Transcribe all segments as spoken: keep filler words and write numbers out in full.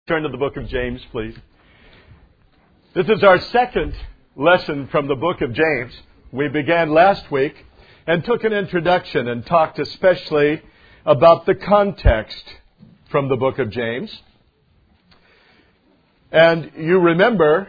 Turn to the book of James, please. This is our second lesson from the book of James. We began last week and took an introduction and talked especially about the context from the book of James. And you remember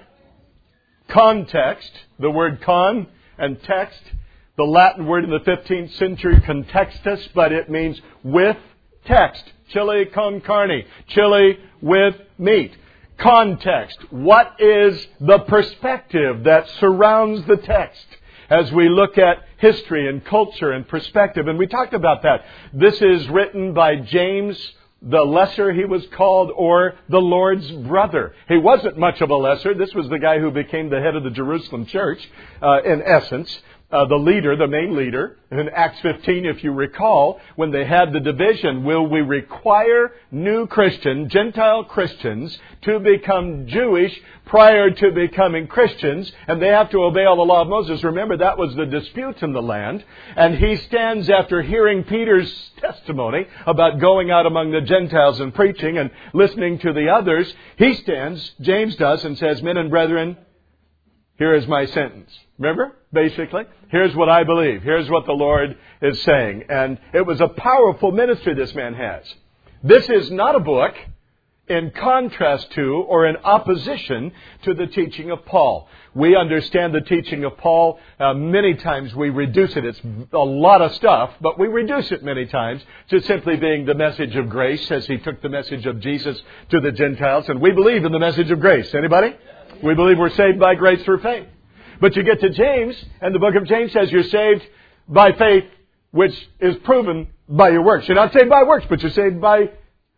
context, the word con and text, the Latin word in the fifteenth century, contextus, but it means with text. Chili con carne. Chili with meat. Context. What is the perspective that surrounds the text as we look at history and culture and perspective? And we talked about that. This is written by James, the lesser he was called, or the Lord's brother. He wasn't much of a lesser. This was the guy who became the head of the Jerusalem church, uh, in essence. Uh, the leader, the main leader. In Acts fifteen, if you recall, when they had the division, will we require new Christian, Gentile Christians, to become Jewish prior to becoming Christians? And they have to obey all the law of Moses. Remember, that was the dispute in the land. And he stands after hearing Peter's testimony about going out among the Gentiles and preaching and listening to the others. He stands, James does, and says, "Men and brethren, here is my sentence." Remember? Basically, here's what I believe. Here's what the Lord is saying. And it was a powerful ministry this man has. This is not a book in contrast to or in opposition to the teaching of Paul. We understand the teaching of Paul. Uh, many times we reduce it. It's a lot of stuff, but we reduce it many times to simply being the message of grace, as he took the message of Jesus to the Gentiles. And we believe in the message of grace. Anybody? We believe we're saved by grace through faith. But you get to James, and the book of James says you're saved by faith, which is proven by your works. You're not saved by works, but you're saved by,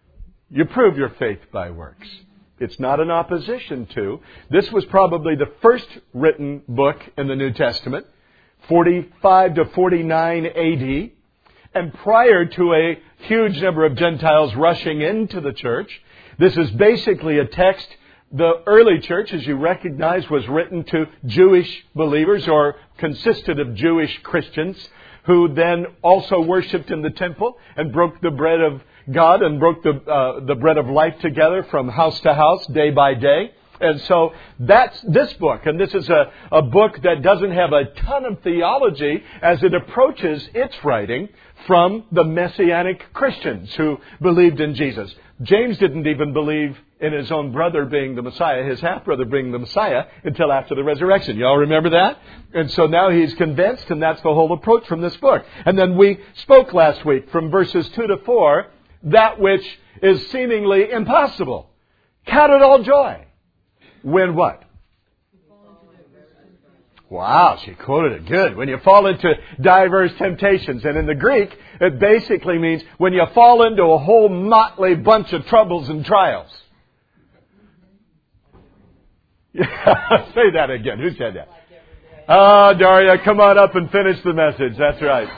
you prove your faith by works. It's not an opposition to. This was probably the first written book in the New Testament, forty-five to forty-nine A D. And prior to a huge number of Gentiles rushing into the church, this is basically a text. The early church, as you recognize, was written to Jewish believers or consisted of Jewish Christians who then also worshipped in the temple and broke the bread of God and broke the uh, the bread of life together from house to house, day by day. And so that's this book. And this is a, a book that doesn't have a ton of theology as it approaches its writing from the Messianic Christians who believed in Jesus. James didn't even believe in his own brother being the Messiah, his half-brother being the Messiah, until after the resurrection. You all remember that? And so now he's convinced, and that's the whole approach from this book. And then we spoke last week from verses two to four, that which is seemingly impossible. Count it all joy. When what? Wow, she quoted it good. When you fall into diverse temptations. And in the Greek, it basically means when you fall into a whole motley bunch of troubles and trials. Say that again. Who said that? Oh, Daria, come on up and finish the message. That's right.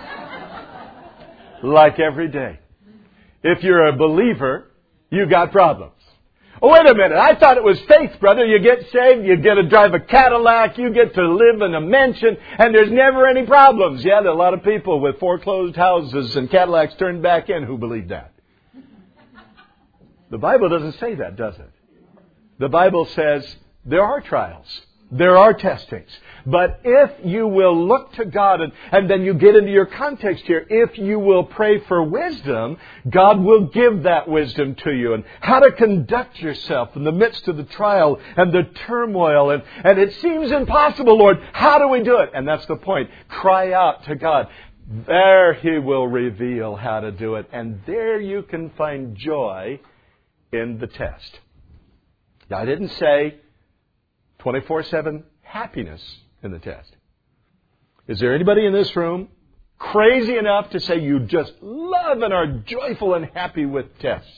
Like every day. If you're a believer, you got problems. Oh, wait a minute. I thought it was faith, brother. You get saved, you get to drive a Cadillac, you get to live in a mansion, and there's never any problems. Yeah, there are a lot of people with foreclosed houses and Cadillacs turned back in who believe that. The Bible doesn't say that, does it? The Bible says there are trials. There are testings. But if you will look to God, and, and then you get into your context here, if you will pray for wisdom, God will give that wisdom to you. And how to conduct yourself in the midst of the trial and the turmoil. And, and it seems impossible, Lord. How do we do it? And that's the point. Cry out to God. There He will reveal how to do it. And there you can find joy in the test. Now, I didn't say twenty-four seven happiness in the test. Is there anybody in this room crazy enough to say you just love and are joyful and happy with tests?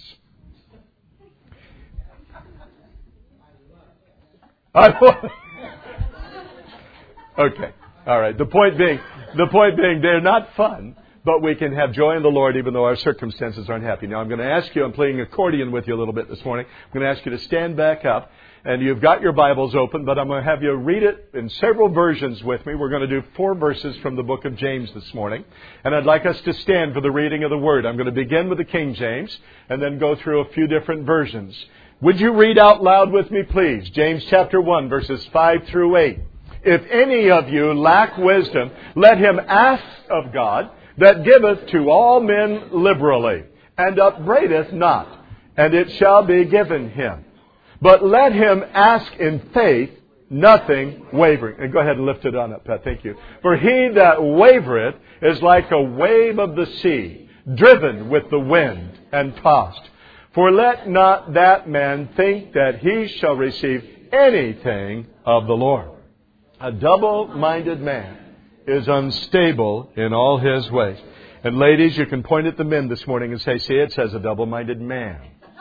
Okay. All right. The point being, the point being, they're not fun, but we can have joy in the Lord even though our circumstances aren't happy. Now, I'm going to ask you, I'm playing accordion with you a little bit this morning. I'm going to ask you to stand back up. And you've got your Bibles open, but I'm going to have you read it in several versions with me. We're going to do four verses from the book of James this morning. And I'd like us to stand for the reading of the Word. I'm going to begin with the King James and then go through a few different versions. Would you read out loud with me, please? James chapter one, verses five through eight. If any of you lack wisdom, let him ask of God, that giveth to all men liberally, and upbraideth not, and it shall be given him. But let him ask in faith, nothing wavering. And go ahead and lift it on up, Pat. Thank you. For he that wavereth is like a wave of the sea, driven with the wind and tossed. For let not that man think that he shall receive anything of the Lord. A double-minded man is unstable in all his ways. And ladies, you can point at the men this morning and say, see, it says a double-minded man.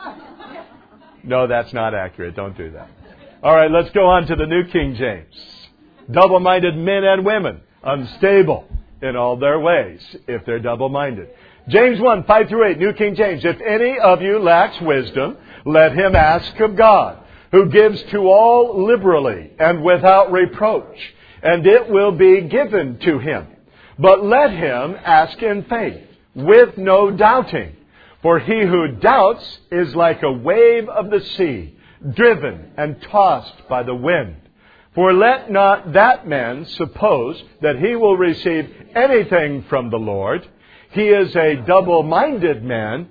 No, that's not accurate. Don't do that. All right, let's go on to the New King James. Double-minded men and women, unstable in all their ways if they're double-minded. James one, five through eight, New King James. If any of you lacks wisdom, let him ask of God, who gives to all liberally and without reproach, and it will be given to him. But let him ask in faith, with no doubting. For he who doubts is like a wave of the sea, driven and tossed by the wind. For let not that man suppose that he will receive anything from the Lord. He is a double-minded man,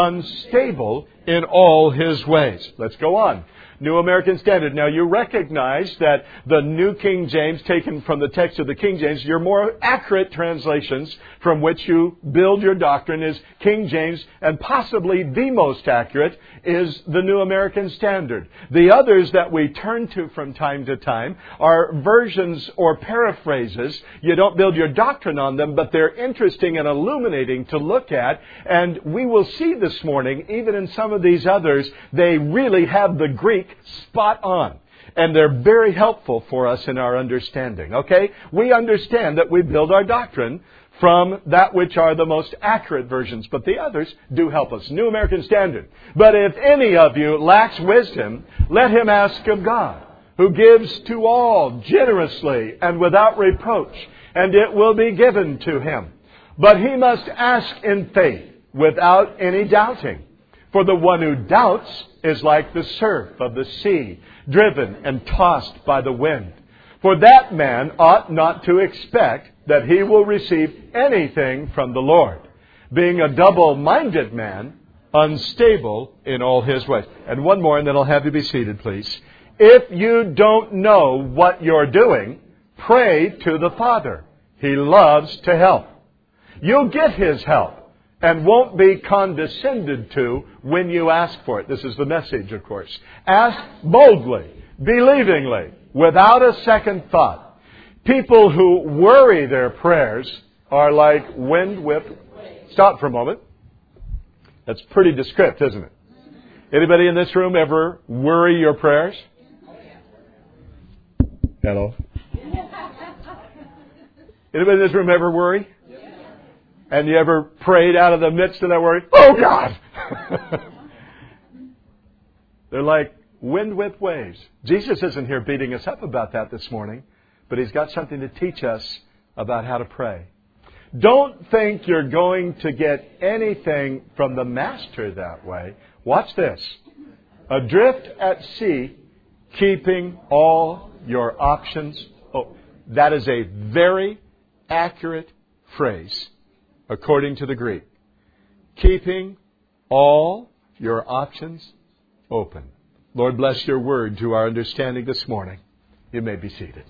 unstable in all his ways. Let's go on. New American Standard. Now, you recognize that the New King James, taken from the text of the King James, your more accurate translations from which you build your doctrine is King James, and possibly the most accurate is the New American Standard. The others that we turn to from time to time are versions or paraphrases. You don't build your doctrine on them, but they're interesting and illuminating to look at. And we will see this morning, even in some of these others, they really have the Greek spot on. And they're very helpful for us in our understanding. Okay? We understand that we build our doctrine from that which are the most accurate versions, but the others do help us. New American Standard. But if any of you lacks wisdom, let him ask of God, who gives to all generously and without reproach, and it will be given to him. But he must ask in faith, without any doubting. For the one who doubts is like the surf of the sea, driven and tossed by the wind. For that man ought not to expect that he will receive anything from the Lord, being a double-minded man, unstable in all his ways. And one more, and then I'll have you be seated, please. If you don't know what you're doing, pray to the Father. He loves to help. You'll get His help and won't be condescended to when you ask for it. This is the message, of course. Ask boldly, believingly, without a second thought. People who worry their prayers are like wind with... Stop for a moment. That's pretty descriptive, isn't it? Anybody in this room ever worry your prayers? Hello? Anybody in this room ever worry? And you ever prayed out of the midst of that worry? Oh, God! They're like wind with waves. Jesus isn't here beating us up about that this morning, but He's got something to teach us about how to pray. Don't think you're going to get anything from the Master that way. Watch this. Adrift at sea, keeping all your options. Oh, that is a very accurate phrase, according to the Greek. Keeping all your options open. Lord, bless your word to our understanding this morning. You may be seated.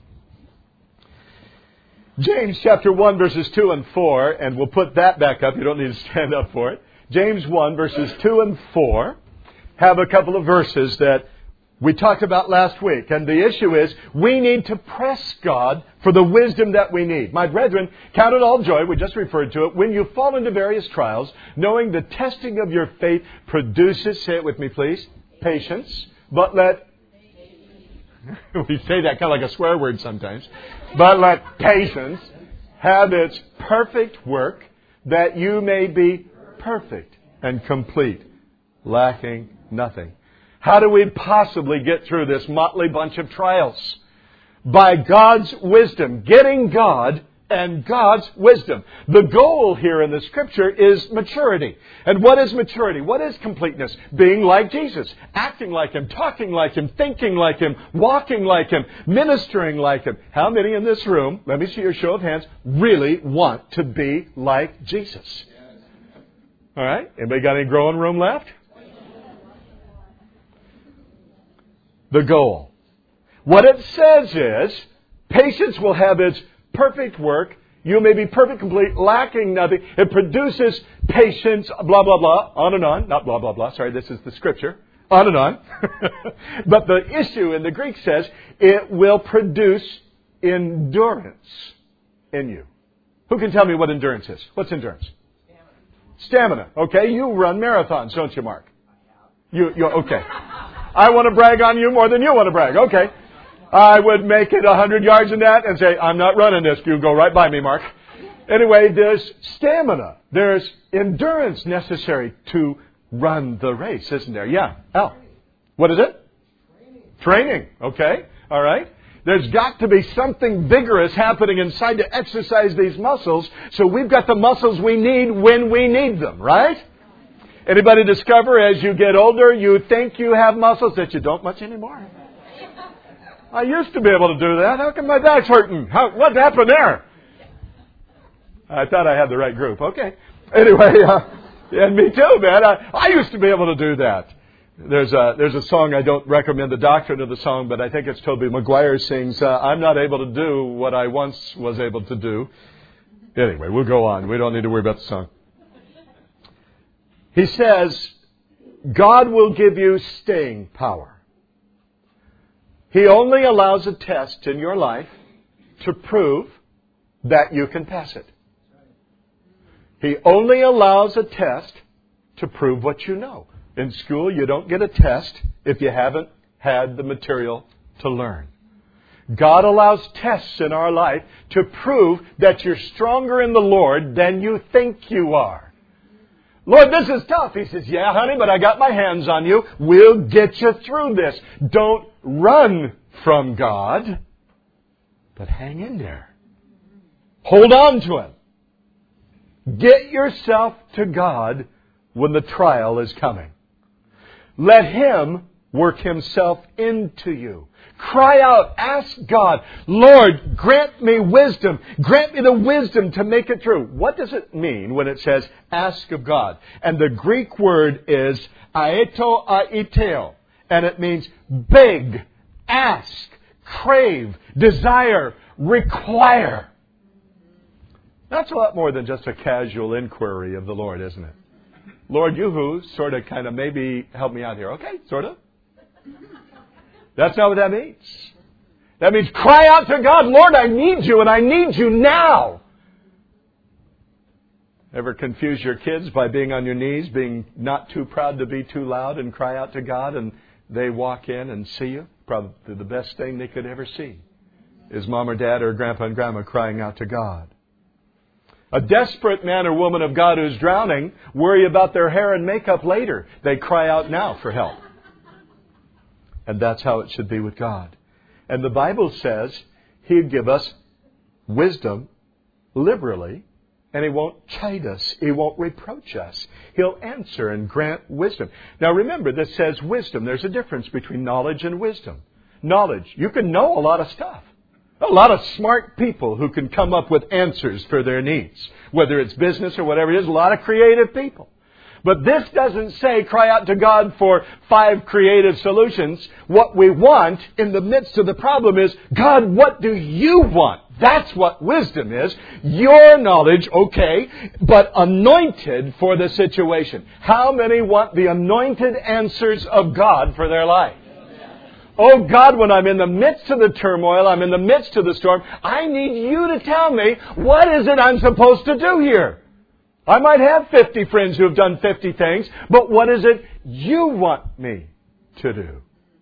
James chapter one, verses two and four, and we'll put that back up. You don't need to stand up for it. James one, verses two and four, have a couple of verses that we talked about last week. And the issue is, we need to press God for the wisdom that we need. My brethren, count it all joy, we just referred to it, when you fall into various trials, knowing the testing of your faith produces, say it with me please, patience. But let, we say that kind of like a swear word sometimes, but let patience have its perfect work, that you may be perfect and complete, lacking nothing. How do we possibly get through this motley bunch of trials? By God's wisdom, getting God and God's wisdom. The goal here in the Scripture is maturity. And what is maturity? What is completeness? Being like Jesus. Acting like Him. Talking like Him. Thinking like Him. Walking like Him. Ministering like Him. How many in this room, let me see your show of hands, really want to be like Jesus? All right? Anybody got any growing room left? The goal. What it says is, patience will have its perfect work. You may be perfect, complete, lacking nothing. It produces patience, blah, blah, blah, on and on. Not blah, blah, blah. Sorry, this is the Scripture. On and on. But the issue in the Greek says, it will produce endurance in you. Who can tell me what endurance is? What's endurance? Stamina. Stamina. Okay, you run marathons, don't you, Mark? You, you okay. I want to brag on you more than you want to brag. Okay. I would make it a hundred yards in that and say, I'm not running this. You go right by me, Mark. Anyway, there's stamina. There's endurance necessary to run the race, isn't there? Yeah. Al. What is it? Training. Training. Okay. All right. There's got to be something vigorous happening inside to exercise these muscles, so we've got the muscles we need when we need them, right? Anybody discover as you get older, you think you have muscles that you don't much anymore? I used to be able to do that. How come my back's hurting? How, what happened there? I thought I had the right group. Okay. Anyway, uh, and me too, man. I, I used to be able to do that. There's a, there's a song, I don't recommend the doctrine of the song, but I think it's Tobey Maguire sings, uh, I'm not able to do what I once was able to do. Anyway, we'll go on. We don't need to worry about the song. He says, God will give you staying power. He only allows a test in your life to prove that you can pass it. He only allows a test to prove what you know. In school, you don't get a test if you haven't had the material to learn. God allows tests in our life to prove that you're stronger in the Lord than you think you are. Lord, this is tough. He says, yeah, honey, but I got my hands on you. We'll get you through this. Don't run from God, but hang in there. Hold on to Him. Get yourself to God when the trial is coming. Let Him work Himself into you. Cry out, ask God, Lord, grant me wisdom. Grant me the wisdom to make it through. What does it mean when it says ask of God? And the Greek word is aeto aiteo. And it means beg, ask, crave, desire, require. That's a lot more than just a casual inquiry of the Lord, isn't it? Lord, you who sort of kind of maybe help me out here. Okay, sort of. That's not what that means. That means cry out to God, Lord, I need you and I need you now. Ever confuse your kids by being on your knees, being not too proud to be too loud and cry out to God and they walk in and see you? Probably the best thing they could ever see is mom or dad or grandpa and grandma crying out to God. A desperate man or woman of God who's drowning worry about their hair and makeup later. They cry out now for help. And that's how it should be with God. And the Bible says He'd give us wisdom liberally, and He won't chide us. He won't reproach us. He'll answer and grant wisdom. Now remember, this says wisdom. There's a difference between knowledge and wisdom. Knowledge, you can know a lot of stuff. A lot of smart people who can come up with answers for their needs. Whether it's business or whatever it is, a lot of creative people. But this doesn't say cry out to God for five creative solutions. What we want in the midst of the problem is, God, what do you want? That's what wisdom is. Your knowledge, okay, but anointed for the situation. How many want the anointed answers of God for their life? Oh God, when I'm in the midst of the turmoil, I'm in the midst of the storm, I need you to tell me, what is it I'm supposed to do here? I might have fifty friends who have done fifty things, but what is it you want me to do?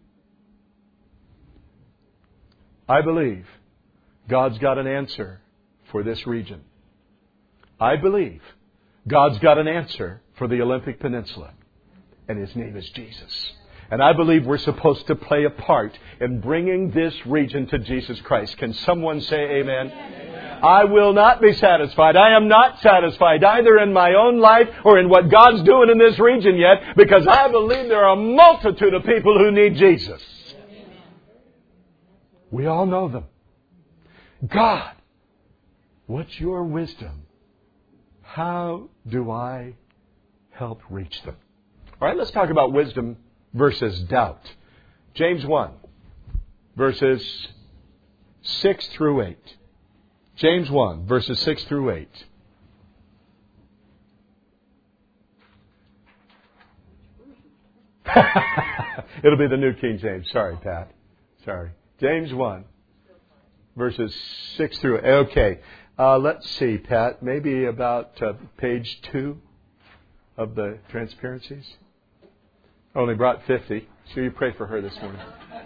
I believe God's got an answer for this region. I believe God's got an answer for the Olympic Peninsula, and His name is Jesus. And I believe we're supposed to play a part in bringing this region to Jesus Christ. Can someone say amen? Amen. I will not be satisfied. I am not satisfied either in my own life or in what God's doing in this region yet, because I believe there are a multitude of people who need Jesus. We all know them. God, what's your wisdom? How do I help reach them? All right, let's talk about wisdom versus doubt. James one, verses six through eight. James one, verses six through eight. It'll be the New King James. Sorry, Pat. Sorry. James one, verses six through eight. Okay. Uh, let's see, Pat. Maybe about uh, page two of the Transparencies. Only brought fifty. So you pray for her this morning.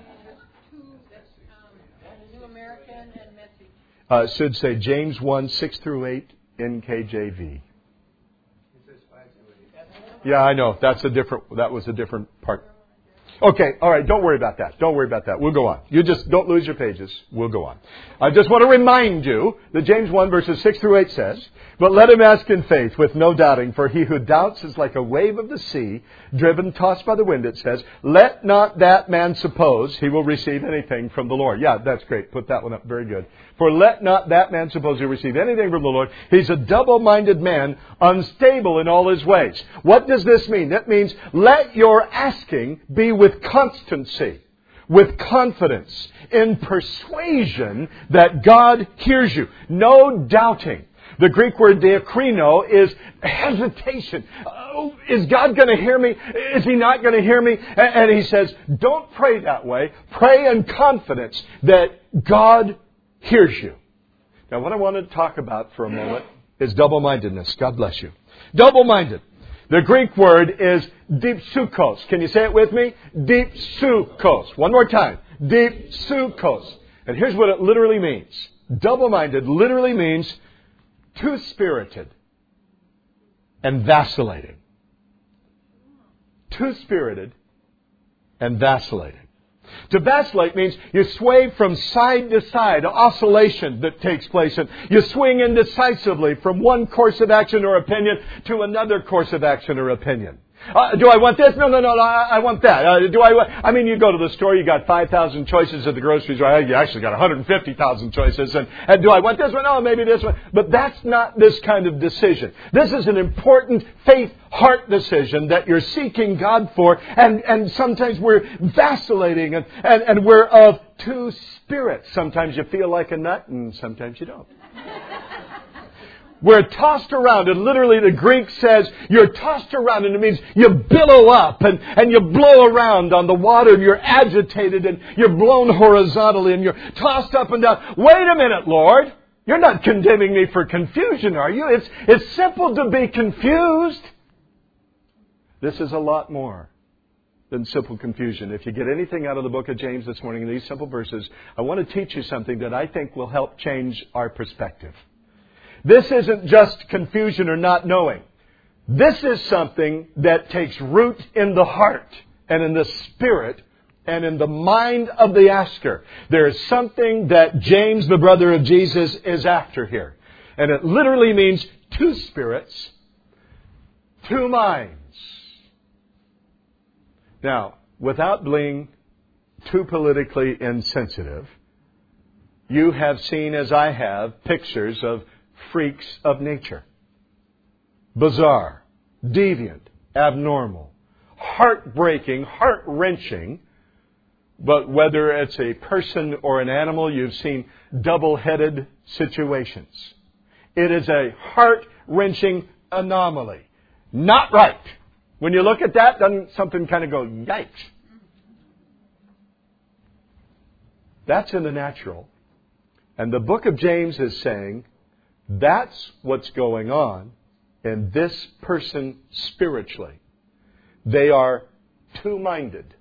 Uh, it should say James one, six through eight, N K J V. Yeah, I know. That's a different. That was a different part. Okay, all right. Don't worry about that. Don't worry about that. We'll go on. You just don't lose your pages. We'll go on. I just want to remind you that James one, verses six through eight says, "But let him ask in faith with no doubting, for he who doubts is like a wave of the sea, driven, tossed by the wind," it says. "Let not that man suppose he will receive anything from the Lord." Yeah, that's great. Put that one up. Very good. "For let not that man suppose he will receive anything from the Lord. He's a double-minded man, unstable in all his ways." What does this mean? That means let your asking be with constancy, with confidence, in persuasion that God hears you. No doubting. The Greek word diakrino is hesitation. Oh, is God going to hear me? Is He not going to hear me? And He says, don't pray that way. Pray in confidence that God hears you. Now, what I want to talk about for a moment is double-mindedness. God bless you. Double-minded. The Greek word is dipsukos. Can you say it with me? Dipsukos. One more time. Dipsukos. And here's what it literally means. Double-minded literally means two-spirited and vacillating. Two-spirited and vacillating. To vacillate means you sway from side to side, oscillation that takes place. And you swing indecisively from one course of action or opinion to another course of action or opinion. Uh, do I want this? No, no, no, no I, I want that. Uh, do I want... I mean, you go to the store, you got five thousand choices at the grocery store. You actually got one hundred fifty thousand choices. And, and do I want this one? Oh, maybe this one. But that's not this kind of decision. This is an important faith heart decision that you're seeking God for. And, and sometimes we're vacillating and, and, and we're of two spirits. Sometimes you feel like a nut and sometimes you don't. We're tossed around, and literally the Greek says you're tossed around, and it means you billow up and, and you blow around on the water, and you're agitated and you're blown horizontally and you're tossed up and down. Wait a minute, Lord. You're not condemning me for confusion, are you? It's, it's simple to be confused. This is a lot more than simple confusion. If you get anything out of the book of James this morning in these simple verses, I want to teach you something that I think will help change our perspective. This isn't just confusion or not knowing. This is something that takes root in the heart and in the spirit and in the mind of the asker. There is something that James, the brother of Jesus, is after here. And it literally means two spirits, two minds. Now, without being too politically insensitive, you have seen, as I have, pictures of freaks of nature. Bizarre, deviant, abnormal, heartbreaking, heart-wrenching. But whether it's a person or an animal, you've seen double-headed situations. It is a heart-wrenching anomaly. Not right. When you look at that, doesn't something kind of go, yikes? That's in the natural. And the book of James is saying, that's what's going on in this person spiritually. They are two-minded.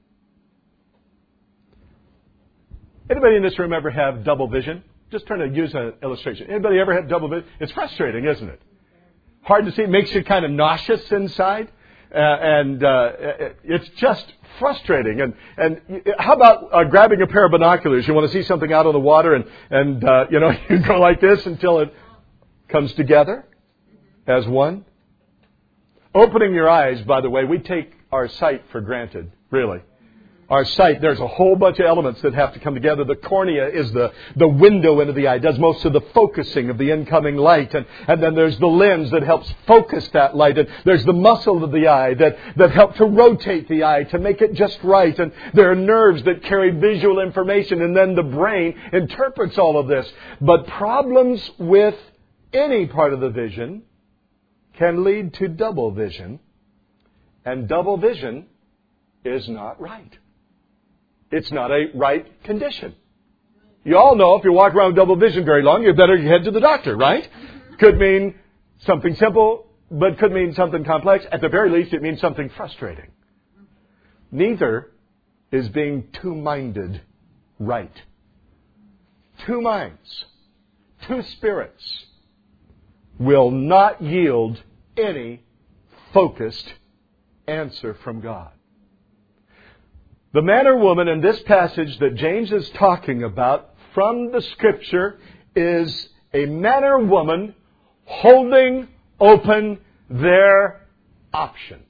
Anybody in this room ever have double vision? Just trying to use an illustration. Anybody ever have double vision? It's frustrating, isn't it? Hard to see. It makes you kind of nauseous inside. uh, and uh, it's just frustrating. And and how about uh, grabbing a pair of binoculars? You want to see something out on the water, and and uh, you know you go like this until it comes together as one. Opening your eyes, by the way, we take our sight for granted, really. Our sight, there's a whole bunch of elements that have to come together. The cornea is the, the window into the eye, does most of the focusing of the incoming light. And, and then there's the lens that helps focus that light. And there's the muscle of the eye that, that help to rotate the eye to make it just right. And there are nerves that carry visual information. And then the brain interprets all of this. But problems with any part of the vision can lead to double vision. And double vision is not right. It's not a right condition. You all know if you walk around with double vision very long, you better head to the doctor, right? Could mean something simple, but could mean something complex. At the very least, it means something frustrating. Neither is being two-minded right. Two minds, two spirits will not yield any focused answer from God. The man or woman in this passage that James is talking about from the Scripture is a man or woman holding open their options.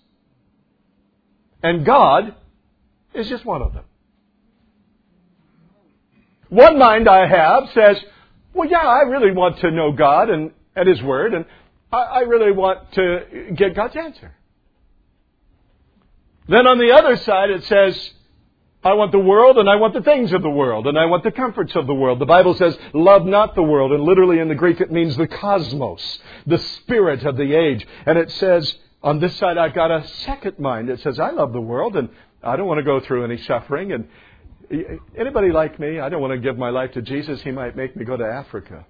And God is just one of them. One mind I have says, well, yeah, I really want to know God and, and His Word, and I, I really want to get God's answer. Then on the other side it says, I want the world and I want the things of the world and I want the comforts of the world. The Bible says, love not the world. And literally in the Greek it means the cosmos, the spirit of the age. And it says, on this side I've got a second mind. It says, I love the world and I don't want to go through any suffering. And anybody like me, I don't want to give my life to Jesus. He might make me go to Africa.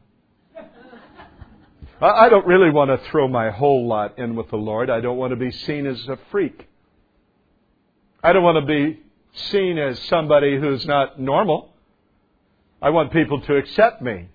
I don't really want to throw my whole lot in with the Lord. I don't want to be seen as a freak. I don't want to be seen as somebody who's not normal. I want people to accept me.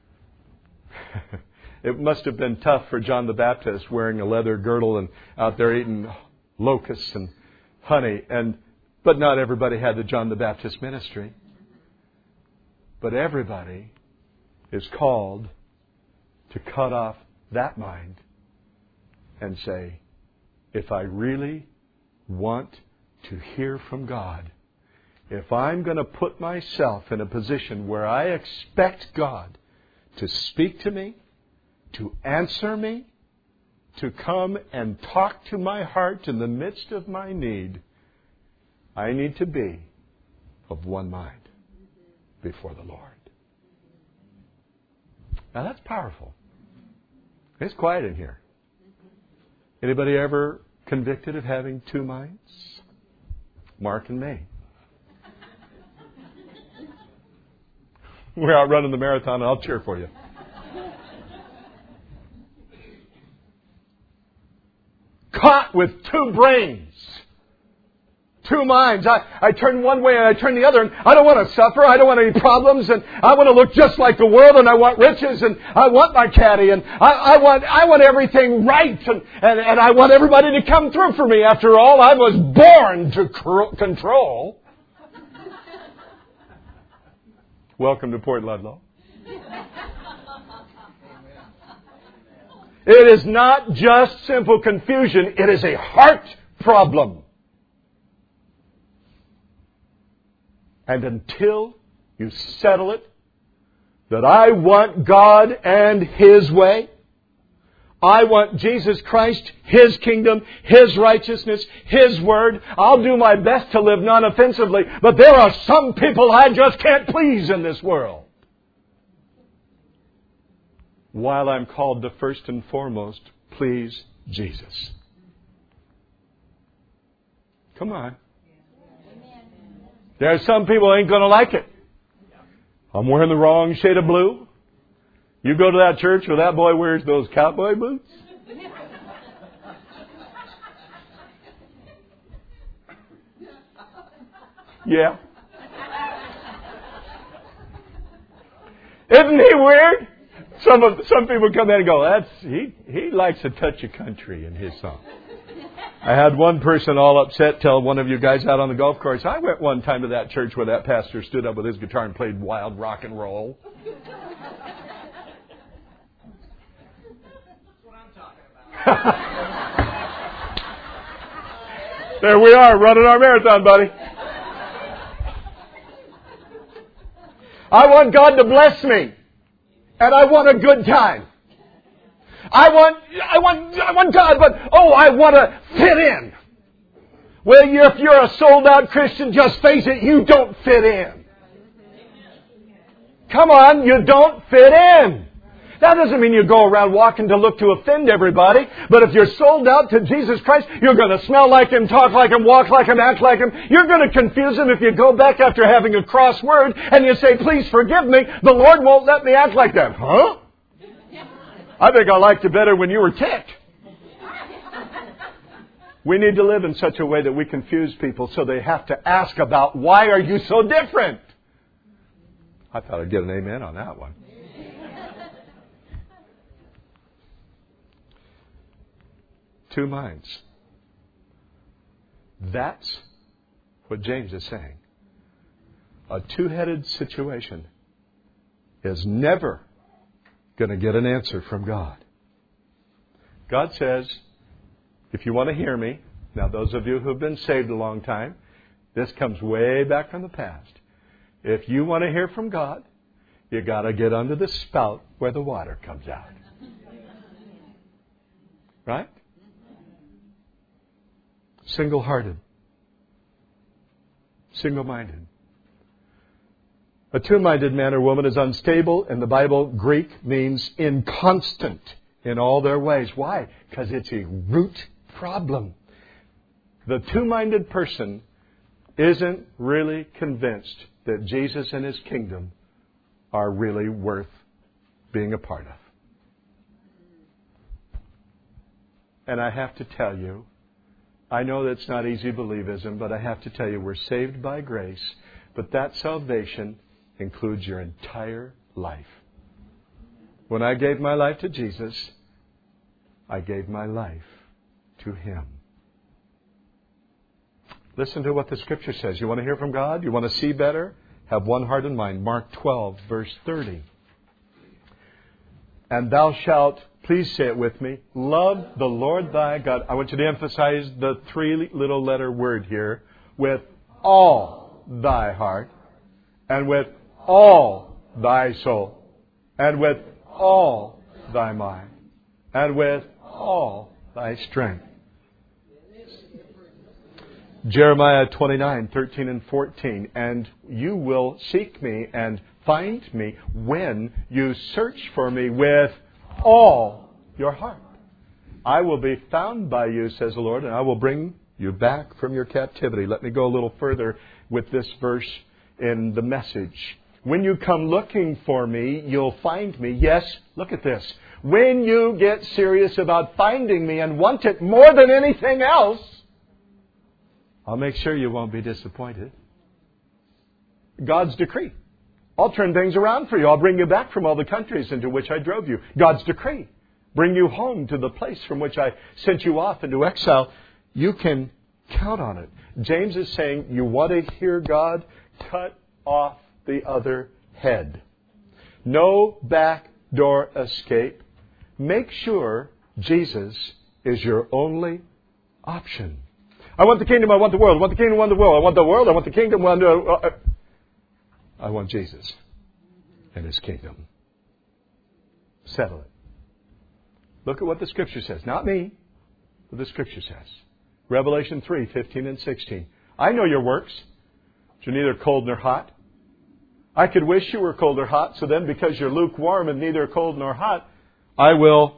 It must have been tough for John the Baptist wearing a leather girdle and out there eating locusts and honey. And but not everybody had the John the Baptist ministry. But everybody is called to cut off that mind and say, if I really want to hear from God, if I'm going to put myself in a position where I expect God to speak to me, to answer me, to come and talk to my heart in the midst of my need, I need to be of one mind before the Lord. Now that's powerful. It's quiet in here. Anybody ever convicted of having two minds? Mark and me. We're out running the marathon and I'll cheer for you. Caught with two brains. Two minds. I, I turn one way and I turn the other. And I don't want to suffer. I don't want any problems. And I want to look just like the world. And I want riches. And I want my caddy. And I, I want I want everything right. And, and, and I want everybody to come through for me. After all, I was born to cr- control. Welcome to Port Ludlow. It is not just simple confusion. It is a heart problem. And until you settle it, that I want God and His way, I want Jesus Christ, His kingdom, His righteousness, His word, I'll do my best to live non-offensively, but there are some people I just can't please in this world. While I'm called to first and foremost please Jesus. Come on. There are some people who ain't going to like it. I'm wearing the wrong shade of blue. You go to that church where that boy wears those cowboy boots. Yeah. Isn't he weird? Some of some people come in and go, "That's he. He likes a touch of country in his song." I had one person all upset tell one of you guys out on the golf course, I went one time to that church where that pastor stood up with his guitar and played wild rock and roll. That's what I'm talking about. There we are, running our marathon, buddy. I want God to bless me. And I want a good time. I want, I want, I want God, but, oh, I want to fit in. Well, you're, if you're a sold out Christian, just face it, you don't fit in. Come on, you don't fit in. That doesn't mean you go around walking to look to offend everybody. But if you're sold out to Jesus Christ, you're going to smell like Him, talk like Him, walk like Him, act like Him. You're going to confuse Him if you go back after having a cross word and you say, please forgive me. The Lord won't let me act like that. Huh? I think I liked you better when you were ticked. We need to live in such a way that we confuse people so they have to ask about, why are you so different? I thought I'd get an amen on that one. Two minds. That's what James is saying. A two-headed situation is never going to get an answer from God. God says, if you want to hear me, now those of you who have been saved a long time, this comes way back from the past. If you want to hear from God, you got to get under the spout where the water comes out. Right? Single-hearted. Single-minded. A two-minded man or woman is unstable. In the Bible, Greek means inconstant in all their ways. Why? Because it's a root problem. The two-minded person isn't really convinced that Jesus and His kingdom are really worth being a part of. And I have to tell you, I know that's not easy believism, but I have to tell you, we're saved by grace, but that salvation includes your entire life. When I gave my life to Jesus, I gave my life to Him. Listen to what the Scripture says. You want to hear from God? You want to see better? Have one heart and mind. Mark twelve, verse thirty. And thou shalt, please say it with me, love the Lord thy God. I want you to emphasize the three little letter word here. With all thy heart, and with all thy soul, and with all thy mind, and with all thy strength. Jeremiah twenty-nine, thirteen and fourteen. And you will seek me and find me when you search for me with all your heart. I will be found by you, says the Lord, and I will bring you back from your captivity. Let me go a little further with this verse in the Message. When you come looking for me, you'll find me. Yes, look at this. When you get serious about finding me and want it more than anything else, I'll make sure you won't be disappointed. God's decree. I'll turn things around for you. I'll bring you back from all the countries into which I drove you. God's decree. Bring you home to the place from which I sent you off into exile. You can count on it. James is saying, you want to hear God? Cut off the other head. No backdoor escape. Make sure Jesus is your only option. I want the kingdom, I want the world. I want the kingdom, I want the world. I want the world, I want the kingdom. I want, the, uh, I want Jesus and His kingdom. Settle it. Look at what the Scripture says. Not me, but the Scripture says. Revelation three, fifteen and sixteen. I know your works. You're neither cold nor hot. I could wish you were cold or hot, so then because you're lukewarm and neither cold nor hot, I will,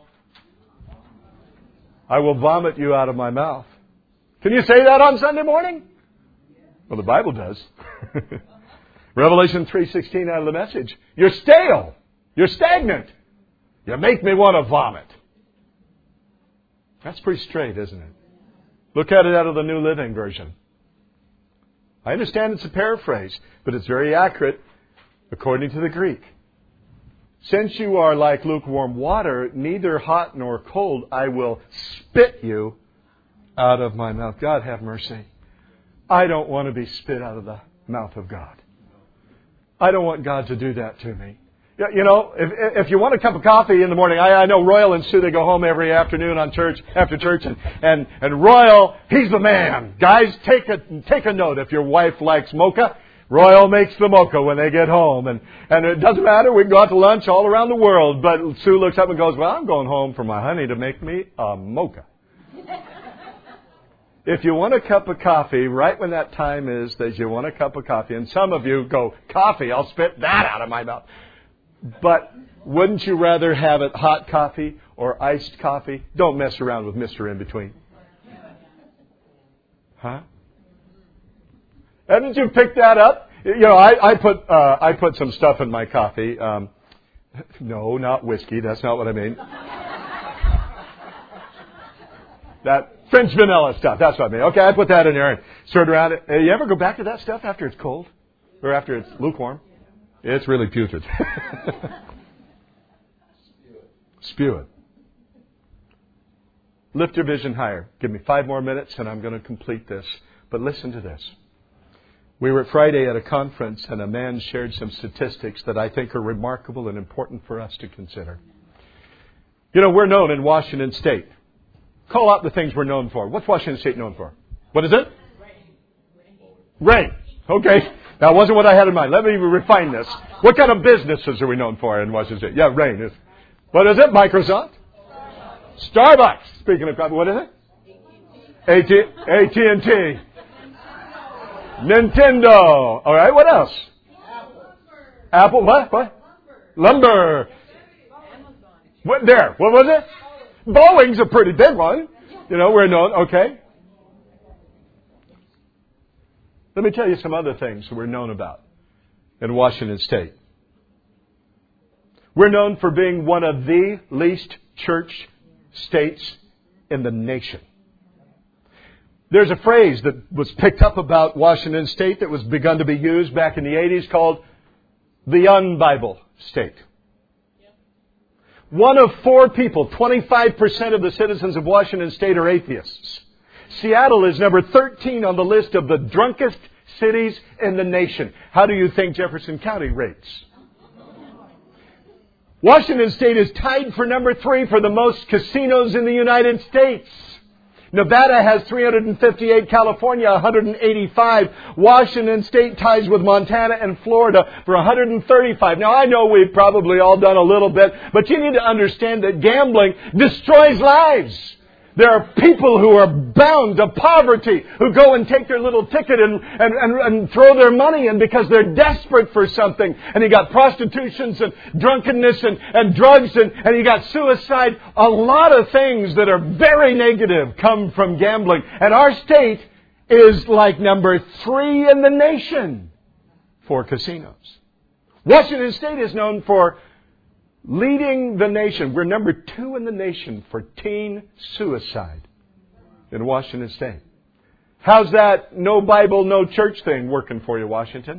I will vomit you out of my mouth. Can you say that on Sunday morning? Well, the Bible does. Revelation three sixteen out of the Message. You're stale. You're stagnant. You make me want to vomit. That's pretty straight, isn't it? Look at it out of the New Living Version. I understand it's a paraphrase, but it's very accurate according to the Greek. Since you are like lukewarm water, neither hot nor cold, I will spit you out of my mouth. God have mercy. I don't want to be spit out of the mouth of God. I don't want God to do that to me. You know, if if you want a cup of coffee in the morning, I, I know Royal and Sue, they go home every afternoon on church, after church, and, and, and Royal, he's the man. Guys, take a, take a note. If your wife likes mocha, Royal makes the mocha when they get home. And, and it doesn't matter, we can go out to lunch all around the world, but Sue looks up and goes, well, I'm going home for my honey to make me a mocha. If you want a cup of coffee, right when that time is that you want a cup of coffee, and some of you go, coffee, I'll spit that out of my mouth. But wouldn't you rather have it hot coffee or iced coffee? Don't mess around with Mister In Between. Huh? Haven't you picked that up? You know, I, I put uh, I put some stuff in my coffee. Um, no, not whiskey. That's not what I mean. That French vanilla stuff. That's what I mean. Okay, I put that in there and stir it around. Uh, you ever go back to that stuff after it's cold or after it's lukewarm? It's really putrid. Spew it. Lift your vision higher. Give me five more minutes and I'm going to complete this. But listen to this. We were Friday at a conference and a man shared some statistics that I think are remarkable and important for us to consider. You know, we're known in Washington State. Call out the things we're known for. What's Washington State known for? What is it? Rain. Okay. That wasn't what I had in mind. Let me refine this. What kind of businesses are we known for in Washington State? Yeah, rain. Is, what is it? Microsoft? Starbucks. Speaking of coffee, what is it? A T and T. Nintendo. All right, what else? Apple. What? What? Lumber. What there? What was it? Boeing's a pretty big one. You know, we're known. Okay. Let me tell you some other things we're known about in Washington State. We're known for being one of the least church states in the nation. There's a phrase that was picked up about Washington State that was begun to be used back in the eighties called the un-Bible state. One of four people, twenty-five percent of the citizens of Washington State are atheists. Seattle is number thirteen on the list of the drunkest cities in the nation. How do you think Jefferson County rates? Washington State is tied for number three for the most casinos in the United States. Nevada has three hundred fifty-eight, California one hundred eighty-five. Washington State ties with Montana and Florida for one hundred thirty-five. Now, I know we've probably all done a little bit, but you need to understand that gambling destroys lives. There are people who are bound to poverty who go and take their little ticket and, and, and, and throw their money in because they're desperate for something. And you got prostitutions and drunkenness and, and drugs and, and you got suicide. A lot of things that are very negative come from gambling. And our state is like number three in the nation for casinos. Washington State is known for leading the nation. We're number two in the nation for teen suicide in Washington State. How's that no Bible, no church thing working for you, Washington?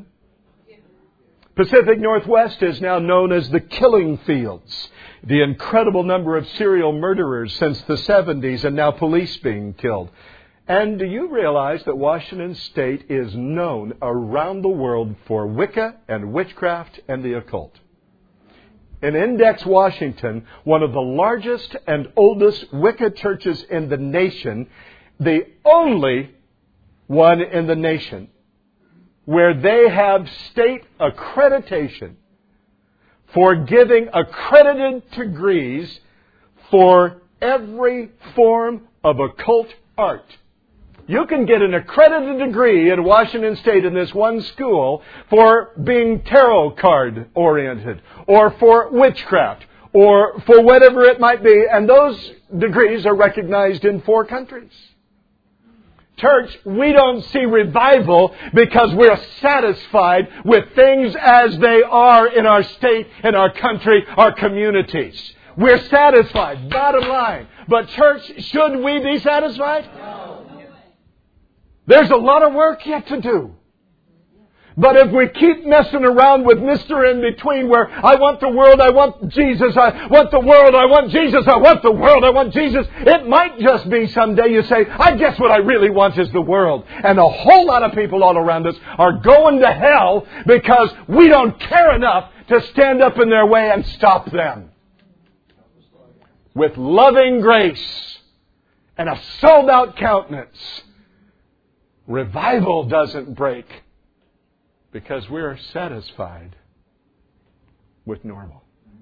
Pacific Northwest is now known as the killing fields. The incredible number of serial murderers since the seventies and now police being killed. And do you realize that Washington State is known around the world for Wicca and witchcraft and the occult? In Index, Washington, one of the largest and oldest Wicca churches in the nation, the only one in the nation where they have state accreditation for giving accredited degrees for every form of occult art. You can get an accredited degree in Washington State in this one school for being tarot card oriented or for witchcraft or for whatever it might be. And those degrees are recognized in four countries. Church, we don't see revival because we're satisfied with things as they are in our state, in our country, our communities. We're satisfied, bottom line. But church, should we be satisfied? No. There's a lot of work yet to do. But if we keep messing around with Mister In Between, where I want the world, I want Jesus, I want the world, I want Jesus, I want the world, I want Jesus, it might just be someday you say, I guess what I really want is the world. And a whole lot of people all around us are going to hell because we don't care enough to stand up in their way and stop them. With loving grace and a sold-out countenance, revival doesn't break. Because we are satisfied with normal.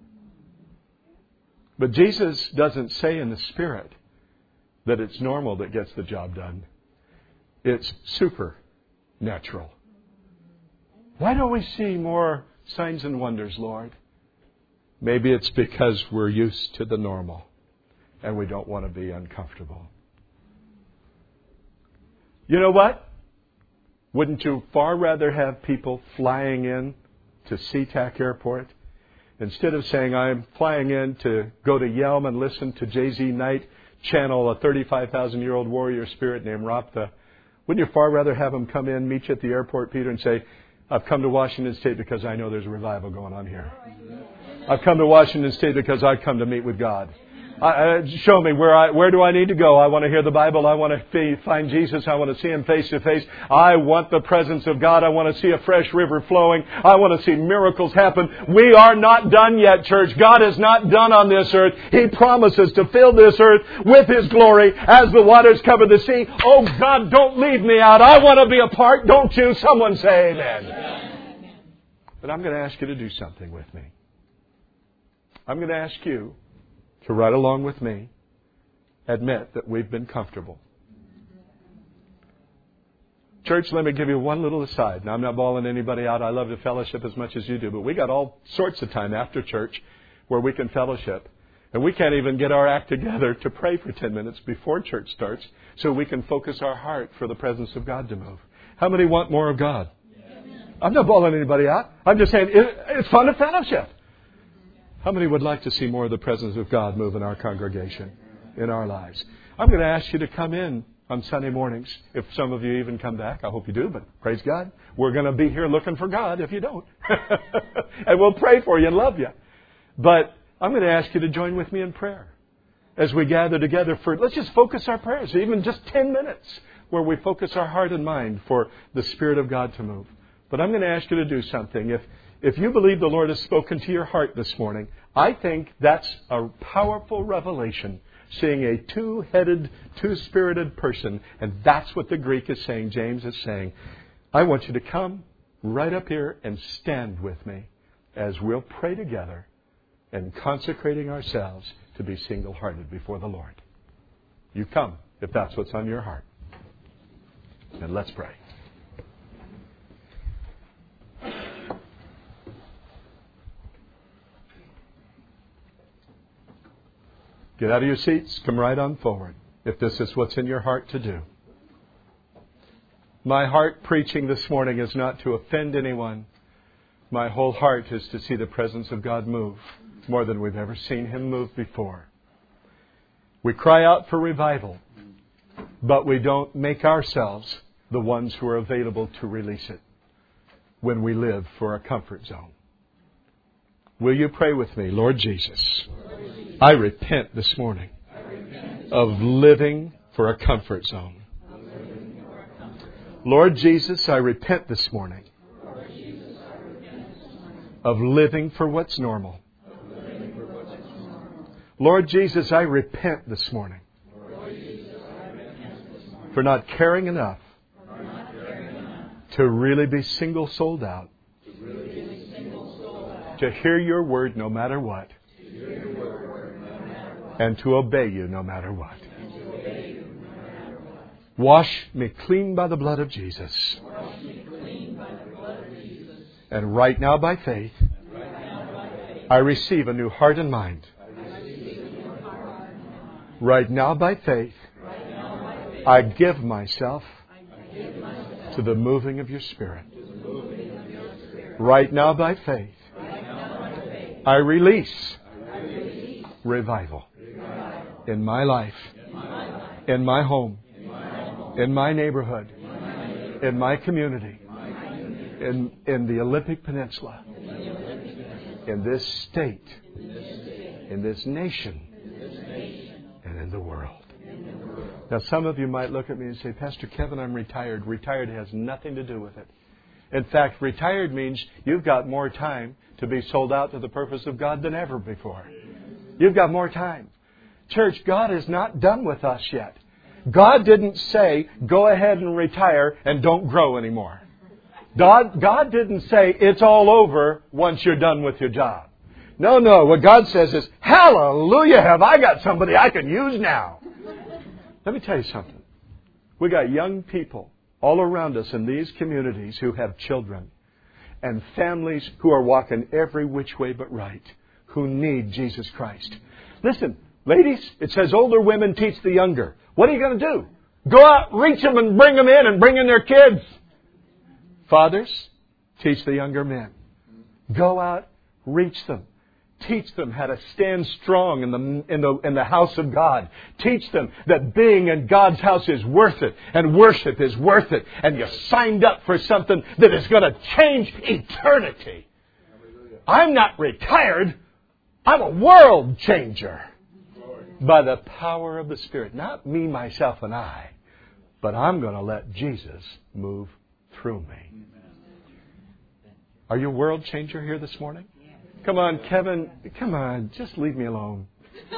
But Jesus doesn't say in the Spirit that it's normal that gets the job done. It's supernatural. Why don't we see more signs and wonders, Lord? Maybe it's because we're used to the normal and we don't want to be uncomfortable. You know what? Wouldn't you far rather have people flying in to SeaTac Airport instead of saying, I'm flying in to go to Yelm and listen to J Z Knight channel a thirty-five thousand year old warrior spirit named Rapta? Wouldn't you far rather have them come in, meet you at the airport, Peter, and say, I've come to Washington State because I know there's a revival going on here. I've come to Washington State because I've come to meet with God. I, uh, show me where I where do I need to go. I want to hear the Bible. I want to find Jesus. I want to see Him face to face. I want the presence of God. I want to see a fresh river flowing. I want to see miracles happen. We are not done yet, church. God is not done on this earth. He promises to fill this earth with His glory as the waters cover the sea. Oh God, don't leave me out. I want to be a part, don't you? Someone say amen. But I'm going to ask you to do something with me. I'm going to ask you to right along with me admit that we've been comfortable. Church, let me give you one little aside. Now, I'm not bawling anybody out. I love to fellowship as much as you do. But we got all sorts of time after church where we can fellowship. And we can't even get our act together to pray for ten minutes before church starts so we can focus our heart for the presence of God to move. How many want more of God? I'm not bawling anybody out. I'm just saying it's fun to fellowship. How many would like to see more of the presence of God move in our congregation, in our lives? I'm going to ask you to come in on Sunday mornings. If some of you even come back, I hope you do, but praise God. We're going to be here looking for God if you don't. And we'll pray for you and love you. But I'm going to ask you to join with me in prayer as we gather together for, let's just focus our prayers, even just ten minutes, where we focus our heart and mind for the Spirit of God to move. But I'm going to ask you to do something. If If you believe the Lord has spoken to your heart this morning, I think that's a powerful revelation, seeing a two-headed, two-spirited person. And that's what the Greek is saying, James is saying. I want you to come right up here and stand with me as we'll pray together and consecrating ourselves to be single-hearted before the Lord. You come if that's what's on your heart. And let's pray. Get out of your seats. Come right on forward if this is what's in your heart to do. My heart preaching this morning is not to offend anyone. My whole heart is to see the presence of God move more than we've ever seen Him move before. We cry out for revival, but we don't make ourselves the ones who are available to release it when we live for a comfort zone. Will you pray with me? Lord Jesus, I repent this morning of living for a comfort zone. Lord Jesus, I repent this morning of living for what's normal. Lord Jesus, I repent this morning for not caring enough to really be single-souled out, to hear your word no matter what, and to obey you no matter what. Wash me clean by the blood of Jesus. And right now by faith, I receive a new heart and mind. Right now by faith, I give myself to the moving of your Spirit. Right now by faith, I release revival in my life, in my home, in my neighborhood, in my community, in, in the Olympic Peninsula, in this state, in this nation, and in the world. Now, some of you might look at me and say, Pastor Kevin, I'm retired. Retired has nothing to do with it. In fact, retired means you've got more time to be sold out to the purpose of God than ever before. You've got more time. Church, God is not done with us yet. God didn't say, go ahead and retire and don't grow anymore. God, God didn't say, it's all over once you're done with your job. No, no. What God says is, hallelujah, have I got somebody I can use now. Let me tell you something. We got young people all around us in these communities who have children and families who are walking every which way but right, who need Jesus Christ. Listen, ladies, it says older women teach the younger. What are you going to do? Go out, reach them and bring them in and bring in their kids. Fathers, teach the younger men. Go out, reach them. Teach them how to stand strong in the, in the, in the house of God. Teach them that being in God's house is worth it and worship is worth it. And you signed up for something that is going to change eternity. I'm not retired. I'm a world changer. By the power of the Spirit. Not me, myself, and I. But I'm going to let Jesus move through me. Are you a world changer here this morning? Come on, Kevin. Come on. Just leave me alone.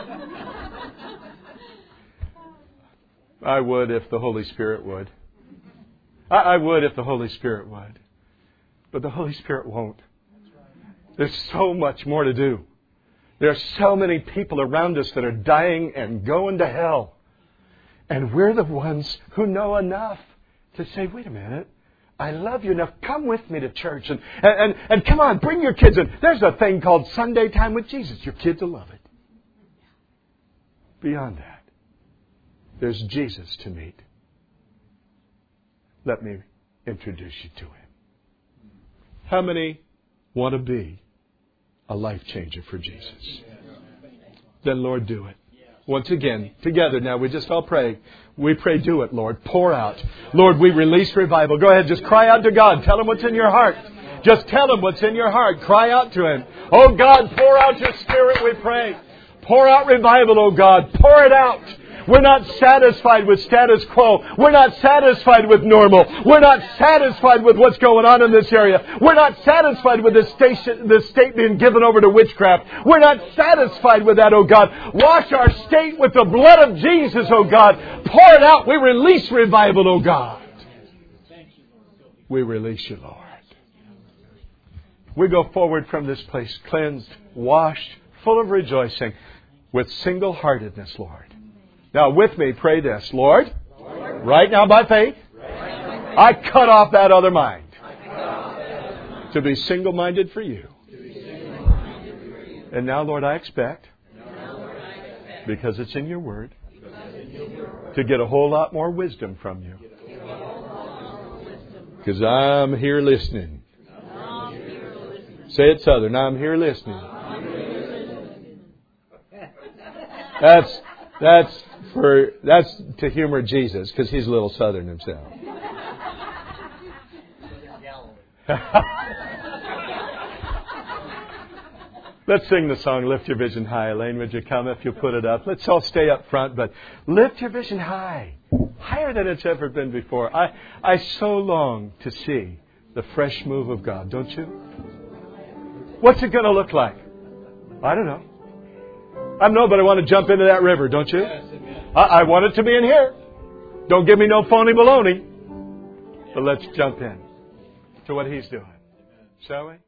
I would if the Holy Spirit would. I, I would if the Holy Spirit would. But the Holy Spirit won't. There's so much more to do. There are so many people around us that are dying and going to hell. And we're the ones who know enough to say, wait a minute. I love you enough. Come with me to church. And, and, and, and come on, bring your kids in. There's a thing called Sunday time with Jesus. Your kids will love it. Beyond that, there's Jesus to meet. Let me introduce you to Him. How many want to be a life changer for Jesus? Then, Lord, do it. Once again, together now, we just all pray. We pray, do it, Lord. Pour out. Lord, we release revival. Go ahead, just cry out to God. Tell Him what's in your heart. Just tell Him what's in your heart. Cry out to Him. Oh God, pour out your Spirit, we pray. Pour out revival, oh God. Pour it out. We're not satisfied with status quo. We're not satisfied with normal. We're not satisfied with what's going on in this area. We're not satisfied with this, station, this state being given over to witchcraft. We're not satisfied with that, oh God. Wash our state with the blood of Jesus, oh God. Pour it out. We release revival, oh God. We release you, Lord. We go forward from this place cleansed, washed, full of rejoicing, with single-heartedness, Lord. Now with me, pray this. Lord, Lord, right now by faith, right now, I cut off that other mind, that mind. To be single-minded for you. Single-minded for you. And now, Lord, I expect, now, Lord, I expect because it's in your word, in your word to get a whole lot more wisdom from you. Because I'm here listening. I'm here listening. Say it Southern. I'm here listening. I'm here listening. That's... That's for that's to humor Jesus, because He's a little Southern himself. Let's sing the song, Lift Your Vision High. Elaine, would you come if you put it up? Let's all stay up front, but lift your vision high. Higher than it's ever been before. I, I so long to see the fresh move of God, don't you? What's it going to look like? I don't know. I know, but I want to jump into that river, don't you? I, I want it to be in here. Don't give me no phony baloney. But let's jump in to what He's doing. Shall we?